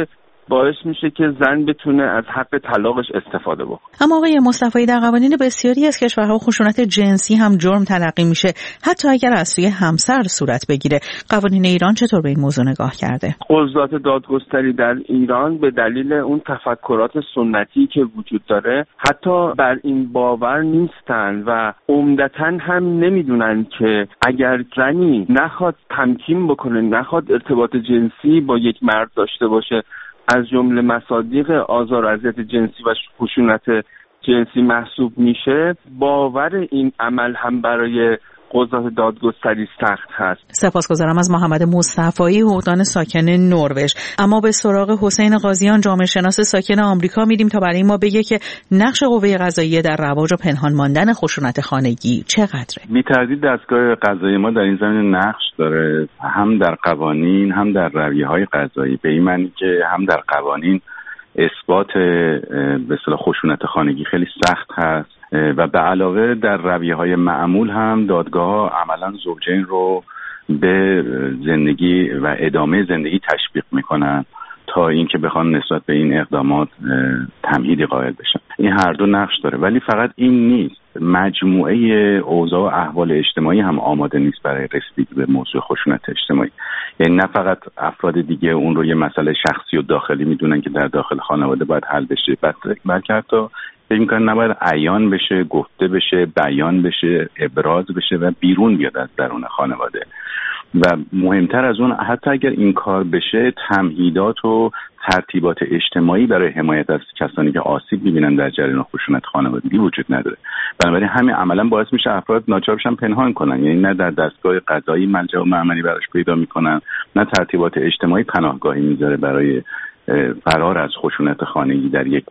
باعث میشه که زن بتونه از حق طلاقش استفاده بکنه. اما آقای مصطفی در قوانین بسیاری از کشورها خشونت جنسی هم جرم تلقی میشه، حتی اگر از سوی همسر صورت بگیره. قوانین ایران چطور به این موضوع نگاه کرده؟ قضات دادگستری در ایران به دلیل اون تفکرات سنتی که وجود داره حتی بر این باور نیستن و عمدتاً هم نمیدونن که اگر زنی نخواد تمکین بکنه، نخواد ارتباط جنسی با یک مرد داشته باشه، از جمله مصادیق آزار و اذیت جنسی و خشونت جنسی محسوب میشه، باور این عمل هم برای قضات دادگستری سخت هست. سپاسگزارم از محمد مصطفی، حقوقدان ساکن نروژ. اما به سراغ حسین قاضیان، جامعه شناس ساکن آمریکا میریم تا برای ما بگه که نقش قوه قضاییه در رواج و پنهان ماندن خشونت خانگی چقدره. بی‌تردید دستگاه قضایی ما در این زمینه نقش داره، هم در قوانین هم در رویه‌های قضایی، به این معنی که هم در قوانین اثبات به اصطلاح خشونت خانگی خیلی سخت هست و به علاوه در رویه‌های معمول هم دادگاه‌ها عملاً زوجین رو به زندگی و ادامه زندگی تشویق میکنن تا اینکه بخوان نسبت به این اقدامات تمهیدی قائل بشن. این هر دو نقش داره، ولی فقط این نیست. مجموعه اوضاع و احوال اجتماعی هم آماده نیست برای رسیدگی به موضوع خشونت اجتماعی. یعنی نه فقط افراد دیگه اون رو یه مسئله شخصی و داخلی میدونن که در داخل خانواده باید حل بشه، بلکه حتی فکر می‌کنن نباید عیان بشه، گفته بشه، بیان بشه، ابراز بشه و بیرون بیاد از درون خانواده. و مهمتر از اون، حتی اگر این کار بشه، تمهیدات و ترتیبات اجتماعی برای حمایت از کسانی که آسیب می‌بینن در جریان خشونت خانوادگی وجود نداره. بنابراین همین عملاً باعث میشه افراد ناچار بشن پنهان کنن، یعنی نه در دستگاه قضایی ملجأ و معملی براش پیدا میکنن، نه ترتیبات اجتماعی پناهگاهی میذاره برای فرار از خشونت خانگی در یک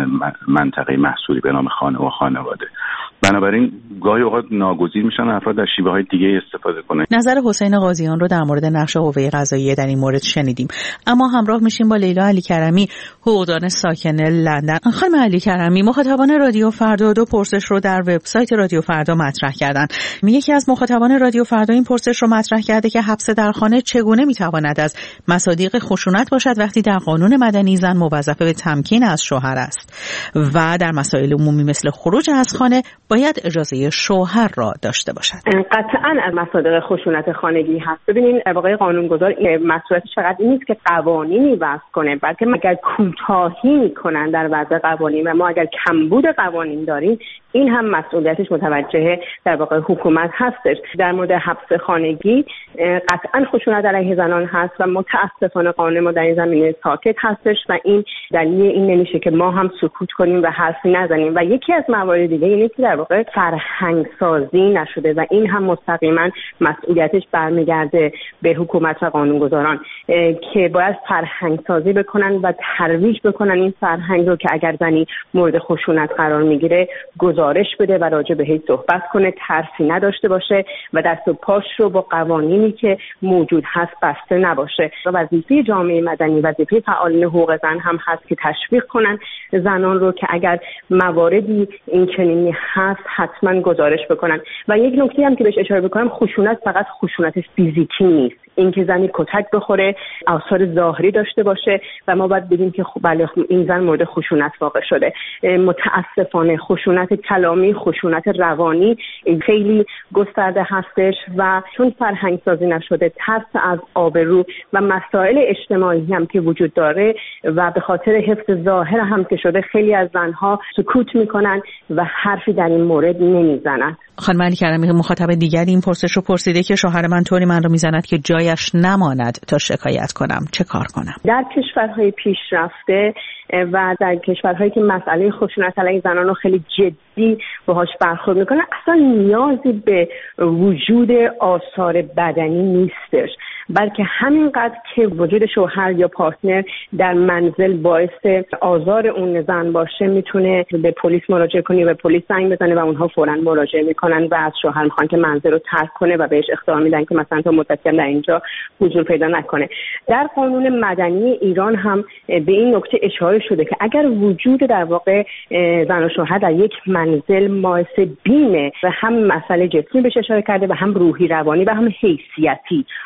منطقه محصوری به نام خانه و خانواده. بنابراین گاهی اوقات ناگزیر میشن افراد در شیوه‌های دیگه استفاده کنن. نظر حسین قاضیان رو در مورد نقش قوه قضاییه در این مورد شنیدیم، اما همراه میشیم با لیلا علی کرمی، حقوقدان ساکن لندن. خانم علی کرمی، مخاطبان رادیو فردا دو پرسش رو در وبسایت رادیو فردا مطرح کردن. یکی از مخاطبان رادیو فردا این پرسش رو مطرح کرده که حبس در خانه چگونه میتواند از مصادیق خشونت باشد وقتی در قانون مدنی زن موظفه به تمکین از شوهر است و در مسائل عمومی مثل خروج از خانه باید اجازه شوهر را داشته باشد. قطعاً از مصادیق خشونت خانگی هست. ببینین واقعا قانونگذار مسئولیتش فقط این نیست که قوانینی وضع کنه، بلکه اگر کوتاهی میکنن در وضع قوانین و ما اگر کمبود قوانین داریم، این هم مسئولیتش متوجه در واقع حکومت هستش. در مورد حبس خانگی قطعاً خشونت علیه زنان هست و متاسفانه قانون ما در این زمینه ساکت هستش و این دلیل این نمیشه که ما هم سکوت کنیم و حرفی نزنیم. و یکی از موارد دیگه اینه که در واقع فرهنگ سازی نشده و این هم مستقیما مسئولیتش برمیگرده به حکومت و قانونگذاران که باید فرهنگ سازی بکنن و ترویج بکنن این فرهنگ رو که اگر زنی مورد خشونت قرار میگیره گزارش بده و راجع بهش صحبت کنه، ترسی نداشته باشه و دست و پاش رو با قوانینی که موجود هست بسته نباشه. وظیفه جامعه مدنی، وظیفه فعالین حقوق زن هم هست که تشویق کنن زنان رو که اگر مواردی این چنینی هست حتما گزارش بکنن. و یک نکته هم که بهش اشاره بکنم، خشونت فقط خشونت فیزیکی نیست. اینکه زنی کتک بخوره، آثار ظاهری داشته باشه و ما باید بگیم که بله این زن مورد خشونت واقع شده. متاسفانه خشونت کلامی، خشونت روانی خیلی گسترده هستش و چون فرهنگ سازی نشده، ترس از آبرو و مسائل اجتماعی هم که وجود داره و به خاطر حفظ ظاهر هم که شده، خیلی از زنها سکوت میکنن و حرفی در این مورد نمیزنن. خانم علی کرمی، مخاطب دیگری این پرسش رو پرسیده که شوهر من طوری من رو میزند که جایش نماند تا شکایت کنم، چه کار کنم؟ در کشورهای پیشرفته و در کشورهایی که مسئله خشونت علیه زنان رو خیلی جدی باهاش برخورد میکنن، اصلا نیازی به وجود آثار بدنی نیستش، بلکه همینقدر که وجود شوهر یا پارتنر در منزل باعث آزار اون زن باشه، میتونه به پلیس مراجعه کنه، به پلیس زنگ بزنه و اونها فوراً مراجعه میکنن و از شوهر میخوان که منزل رو ترک کنه و بهش اخطار میدن که مثلا تا مدتی در اینجا حضور پیدا نکنه. در قانون مدنی ایران هم به این نکته اشاره شده که اگر وجود در واقع زن و شوهر در یک منزل باعث بینه و هم مسئله جسمی بهش اشاره کرده و هم روحی روانی و هم حیثیتی، آبرو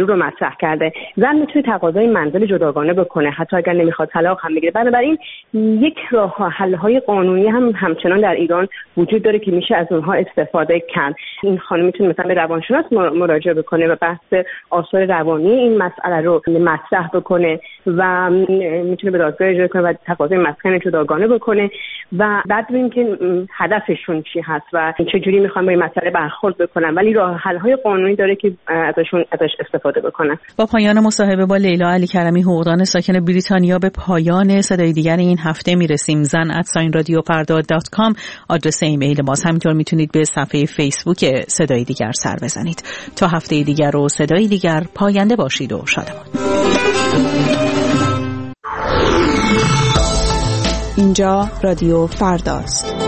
رو مطرح کرده. زن میتونه تقاضای منزل جداگانه بکنه حتی اگر نمیخواد طلاق هم بگیره. بنابراین یک راه حل‌های قانونی هم همچنان در ایران وجود داره که میشه از اونها استفاده کرد. این خانم میتونه مثلا به روانشناس مراجعه بکنه و بحث آثار روانی این مسئله رو مطرح بکنه و میتونه به دادگاه اجرا کنه و تقاضای مسکن جداگانه بکنه و بعد ببینیم که هدفشون چی هست و چه جوری میخوان با این مسئله برخورد بکنن، ولی راه حل‌های قانونی داره که ازش استفاده بکنن. با پایان مصاحبه با لیلا علی کرمی، حقوقدان ساکن بریتانیا، به پایان صدای دیگر این هفته میرسیم. zan@radiofarda.com آدرس ایمیل ماست. همینطور میتونید به صفحه فیسبوک صدای دیگر سر بزنید. تا هفته دیگر و صدای دیگر، پاینده باشید و شادمان. اینجا رادیو فرداست.